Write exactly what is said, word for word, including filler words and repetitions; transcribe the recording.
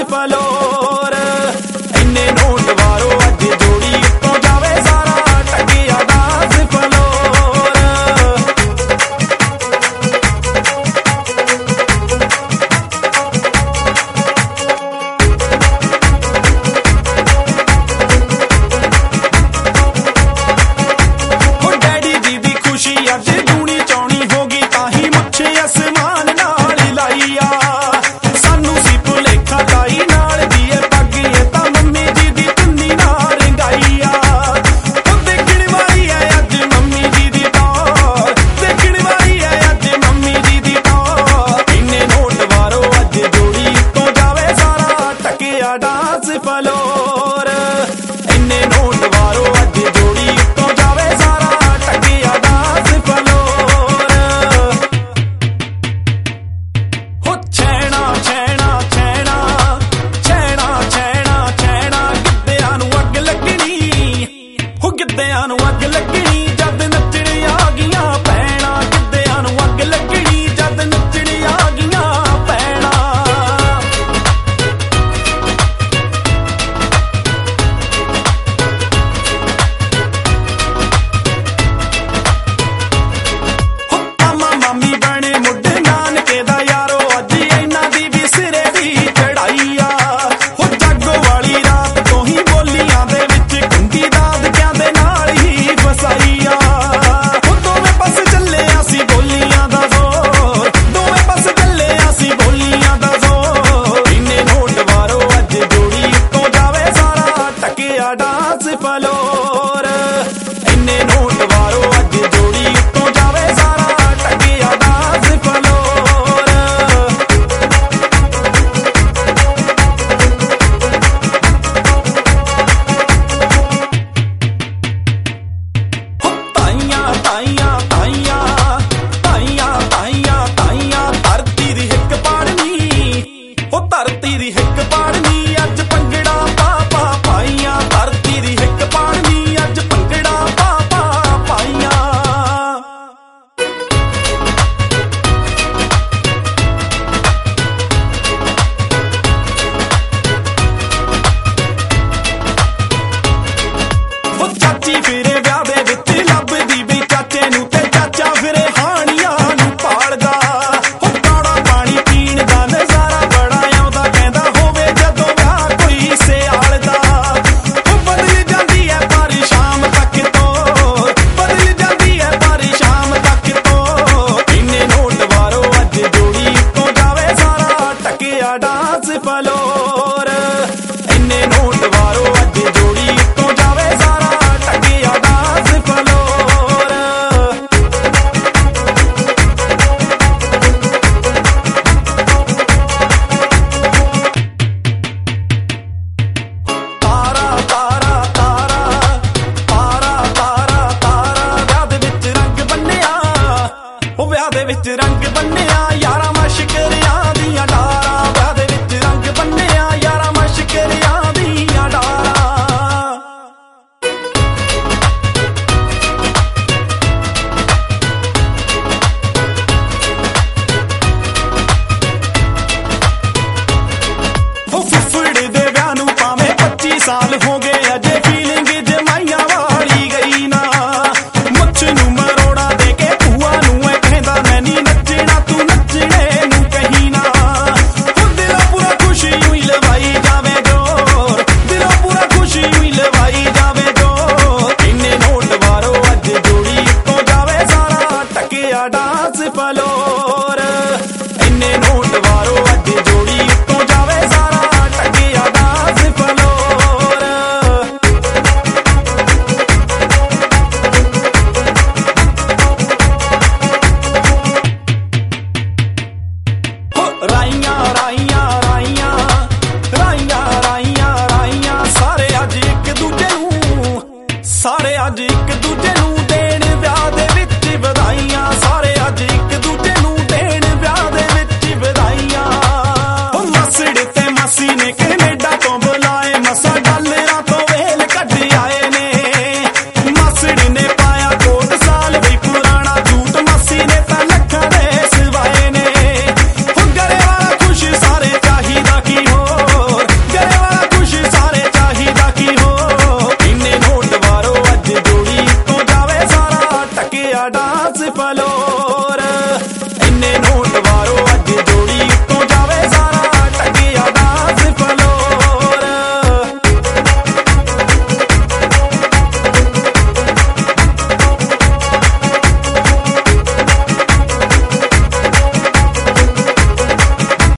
Floor इन्ने note वारो अज जोड़ी उत्तों जावे सारा टकिया डांस फलोर। हो डैडी जी दी खुशी अज दूनी चौनी होगी ताही मुच्छे आसमान नाल लाई आ सानू सी भुलेखा लाई नाल दी ए पग ए तां मम्मी जी दी तुन्नी नाल रंगाई आ। ओ देखण वाली है अज मम्मी जी दी टौर देखण वाली है अज मम्मी जी दी टौर इन्ने नोट वारो अज जोड़ी उत्तों जावे सारा टकिया डांस फलोर इन्ने नोट वारो अज जोड़ी उत्तों जावे सारा टकिया डांस फलोर। हो छैना छैना छैना छैना छैना छैना गिद्धियां नूं अग लगनी हो गिद्धियां नूं अग लगनी जद नच्चण आ गईयां भैणां गिद्धियां नूं अग लगनी जद नच्चण आ गईयां भैणां। हो मामा मामी बने मुंडे नानके दा यारो अज इन्हां दी भी सिरे दी चढ़ाई आ। हो जागो वाली रात तो ही बोलियां दे विच कुंडी दादकियां दे नाल ही फसाई आ। हो दोवें पासे ਚੱਲੇ ਅਸੀਂ ਬੋਲੀਆਂ ਦਾ ਜ਼ੋਰ ਦੋਵੇਂ ਪਾਸੇ ਚੱਲੇ ਅਸੀਂ ਬੋਲੀਆਂ ਦਾ ਜ਼ੋਰ ਇੰਨੇ ਨੋਟ ਵਾਰੋ ਅੱਜ ਜੋੜੀ ਉੱਤੋਂ ਜਾਵੇ ਸਾਰਾ ਟਕਿਆ ਡਾਂਸ ਫਲੋਰ ਇੰਨੇ ਨੋਟ ਵਾਰੋ ਅੱਜ ਜੋੜੀ ਉੱਤੋਂ ਜਾਵੇ ਸਾਰਾ ਟਕਿਆ ਡਾਂਸ ਫਲੋਰ। ਹੋ ਤਾਈਆਂ ਤਾਈਆਂ ਤਾਈਆਂ ਤਾਈਆਂ ਤਾਈਆਂ ਤਾਈਆਂ ਧਰਤੀ ਦੀ ਹਿੱਕ ਪਾੜਨੀ ਹੋ ਧਰਤੀ ਦੀ ਹਿੱਕ ਪਾੜਨੀ ਅੱਜ ਭੰਗੜਾ ਪਾ ਪਾ ਪਾਈਆਂ ਧਰਤੀ ਦੀ ਹਿੱਕ ਪਾੜਨੀ ਅੱਜ ਭੰਗੜਾ ਪਾ ਪਾ ਪਾਈਆਂ। ਹੋ ਚਾਚੀ ਫਿਰੇ ਵਿਆਹ ਦੇ ਵਿੱਚ ਲੱਭਦੀ ਵੀ ਚਾਚੇ ਨੂੰ ਤੇ ਚਾਚਾ ਫਿਰੇ ਹਾਣੀਆਂ ਨੂੰ ਪਾਲਦਾ। ਹੋ ਕਾੜਾ ਪਾਣੀ ਪੀਣ ਦਾ ਨਜ਼ਾਰਾ ਬੜਾ ਆਉਂਦਾ ਕਹਿੰਦਾ ਹੋਵੇ ਜਦੋਂ ਵਿਆਹ ਕੋਈ ਸਿਆਲ ਦਾ। ਹੋ ਬਦਲ ਜਾਂਦੀ ਐ ਪਰ ਸ਼ਾਮ ਤੱਕ ਤੋਂ ਬਦਲ ਜਾਂਦੀ ਐ ਪਰ ਸ਼ਾਮ ਤੱਕ ਤੋਂ ਇੰਨੇ ਨੋਟ ਵਾਰੋ ਅੱਜ ਜੋੜੀ ਉੱਤੋਂ ਜਾਵੇ ਸਾਰਾ ਟਕਿਆ ਡਾਂਸ ਫਲੋਰ ਇੰਨੇ ਨੋਟ ਵਾਰੋ